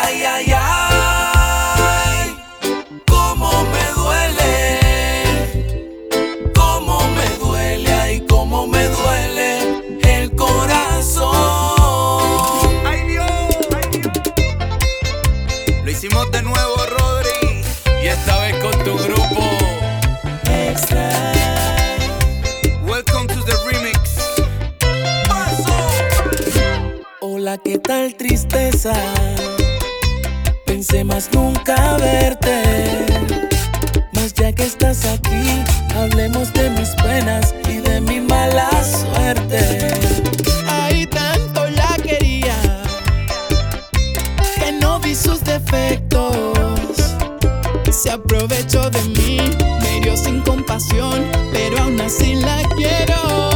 Ay, ay, ay, cómo me duele, ay, cómo me duele el corazón. Ay Dios, lo hicimos de nuevo, Rodri, y esta vez con tu grupo Extra. Welcome to the remix. Hola, ¿qué tal tristeza? Pensé más nunca verte, mas ya que estás aquí, hablemos de mis penas y de mi mala suerte. Ay, tanto la quería que no vi sus defectos. Se aprovechó de mí, me hirió sin compasión, pero aún así la quiero.